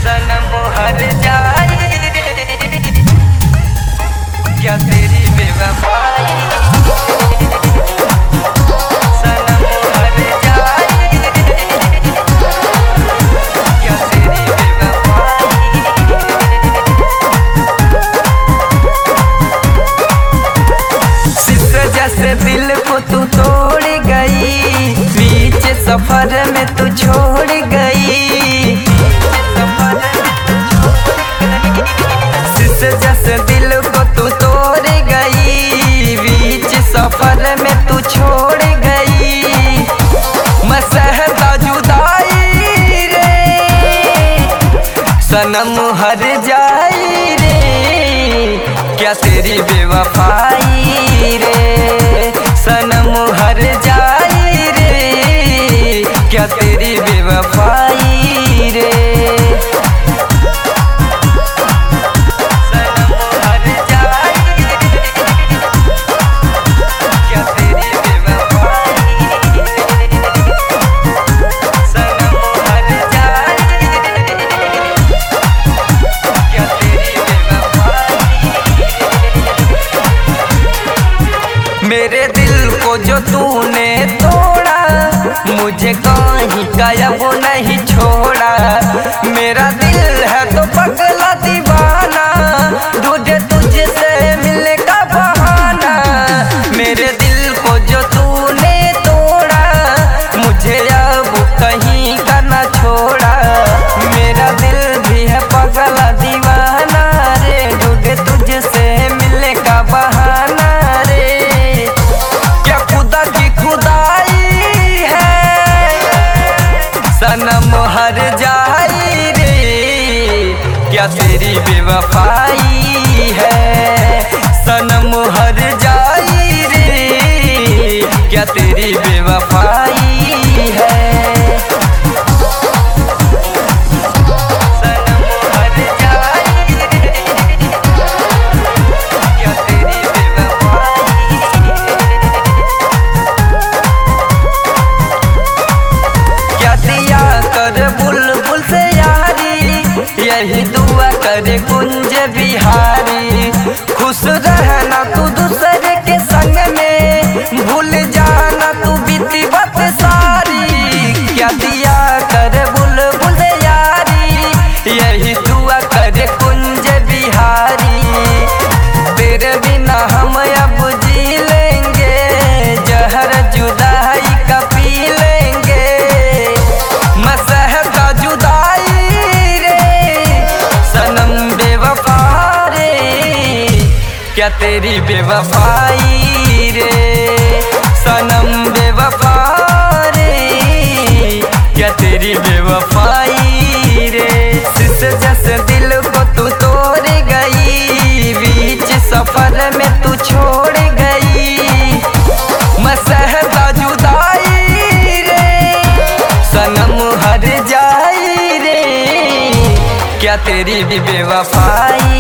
सनम हर जाए रे, क्या तेरी बेवफाई। सनम हर जाए रे, क्या तेरी बेवफाई। शीशे जैसे दिल को तू तोड़ गई, बीच सफर में तू छोड़ गई। शीशे जैसे दिल को तू तोड़ गई, बीच सफर में तू छोड़ गई। मैं सहता जुदाई रे, सनम हर जाई रे, क्या तेरी बेवफाई रे। सनम हर जाई रे, क्या तेरी बेवफाई रे। सनम हर जाई रे, क्या तेरी बेवफाई रे। सनम हर जाई रे, क्या तेरी बेवफाई। मेरे दिल को जो तूने तोड़ा, मुझे कहीं गया वो नहीं छोड़ा। मेरा दिल है तो पगला दीवाना, ढूंढे तुझसे मिलने का बहाना। मेरे दिल को जो तूने तोड़ा, मुझे अब कहीं का ना छोड़ा। मेरा दिल भी है पगला दीवाना रे, ढूंढे तुझसे मिलने का बहाना रे। क्या खुदा की खुदाई है, सनम हर जाई रे, क्या तेरी बेवफाई है। सनम हर जाई रे, क्या तेरी बेवफाई है। सनम हर जाई रे, क्या तेरी बेवफाई है। क्या दिया कर बुलबुल से यारी, यही दुआ करे कुंज बिहारी। खुश रहना तू दूसरे के संग में, भूल जाना तू बीती बात सारी। क्या दिया कर बुलबुल से यारी, यही दुआ करे कुंज बिहारी। तेरे बिना हम अब जी लेंगे, जहर जुदाई का पी लेंगे। मैं सहता जुदाई रे, सनम बेवफा रे, क्या तेरी बेवफाई रे। सनम बेवफा रे, क्या तेरी बेवफाई रे। शीशे जैसे दिल को तू तोड़ गई, बीच सफर में तू छोड़ गई। मैं सहता जुदाई रे, सनम हर जाई रे, क्या तेरी भी बेवफाई।